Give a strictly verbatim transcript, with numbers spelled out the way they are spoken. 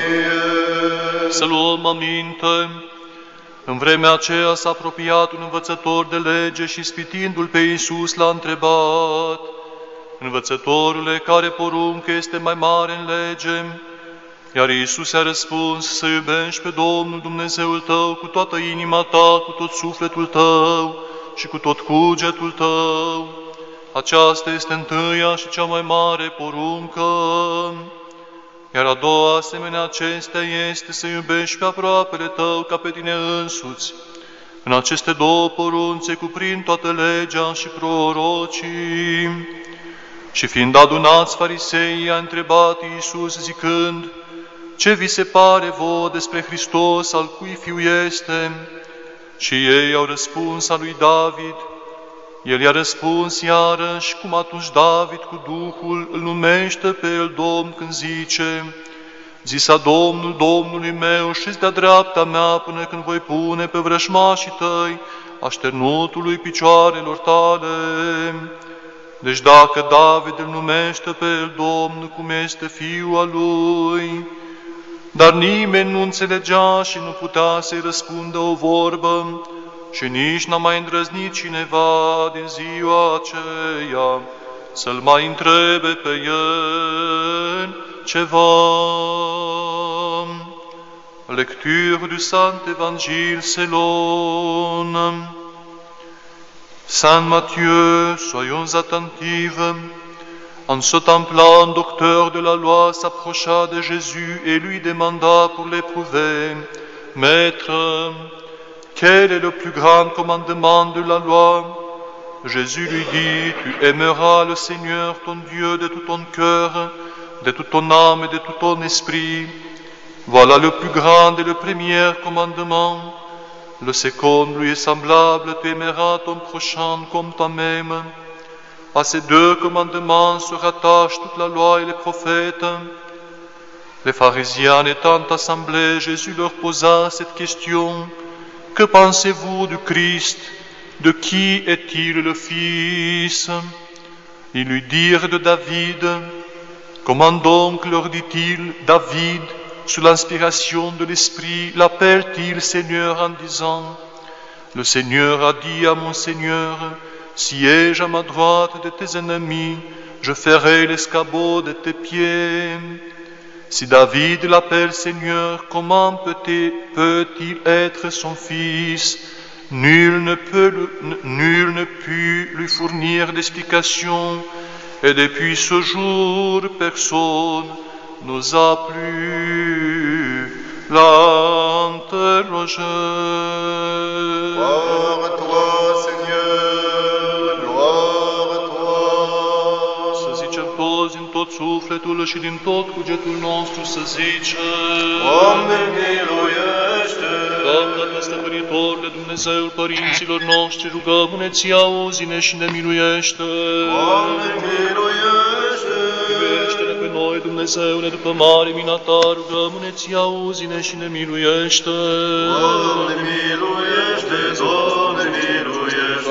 Să luăm aminte. În vremea aceea s-a apropiat un învățător de lege și ispitindu-l pe Iisus l-a întrebat: Învățătorule, care poruncă este mai mare în lege? Iar Iisus a răspuns: să iubești pe Domnul Dumnezeul tău cu toată inima ta, cu tot sufletul tău și cu tot cugetul tău. Aceasta este întâia și cea mai mare poruncă. Iar a doua asemenea acestea este să iubești pe aproapele tău ca pe tine însuți. În aceste două porunci se cuprind toată legea și prorocii. Și fiind adunați, fariseii a întrebat Iisus zicând: ce vi se pare vouă despre Hristos, al cui fiu este? Și ei au răspuns: a lui David. El i-a răspuns iarăși, cum atunci David cu Duhul îl numește pe el Domn când zice: zisa Domnul Domnului meu, șezi de-a dreapta mea până când voi pune pe vrăjmașii tăi așternutului picioarelor tale. Deci dacă David îl numește pe el Domn, cum este fiul al lui, dar nimeni nu înțelegea și nu putea să-i răspundă o vorbă, și nici n-a mai îndrăznit cineva din ziua aceea să-l mai întrebe pe el ceva. Lecture du Saint Évangile selon Saint Matthieu. Soyons attentifs. En ce temps-là, un docteur de la loi s'approcha de Jésus et lui demanda pour l'éprouver: Maître, quel est le plus grand commandement de la loi? Jésus lui dit: tu aimeras le Seigneur ton Dieu de tout ton cœur, de toute ton âme et de tout ton esprit. Voilà le plus grand et le premier commandement. Le second lui est semblable: tu aimeras ton prochain comme toi-même. À ces deux commandements se rattachent toute la loi et les prophètes. Les pharisiens étant assemblés, Jésus leur posa cette question: que pensez-vous du Christ? De qui est-il le Fils? Ils lui dirent: de David. Comment donc, leur dit-il, David, sous l'inspiration de l'Esprit, l'appelle-t-il Seigneur en disant: le Seigneur a dit à mon Seigneur: siège à ma droite de tes ennemis, je ferai l'escabeau de tes pieds. Si David l'appelle Seigneur, comment peut-il être son fils? Nul ne peut, nul ne put lui fournir d'explication, et depuis ce jour, personne n'osa plus l'interroger. Gloire à toi, Seigneur, gloire à toi. Să zicem toți din tot sufletul și din tot cugetul nostru, să zicem: Doamne, miluiește! Doamne, stăpânitorule, Dumnezeul părinților noștri, rugăm-ne-ți, auzi-ne și ne miluiește. Doamne, miluiește! Miluiește-ne pe noi, Dumnezeule, după mare mina ta, rugăm-ne-ți, auzi-ne și ne miluiește. Doamne, miluiește, Doamne!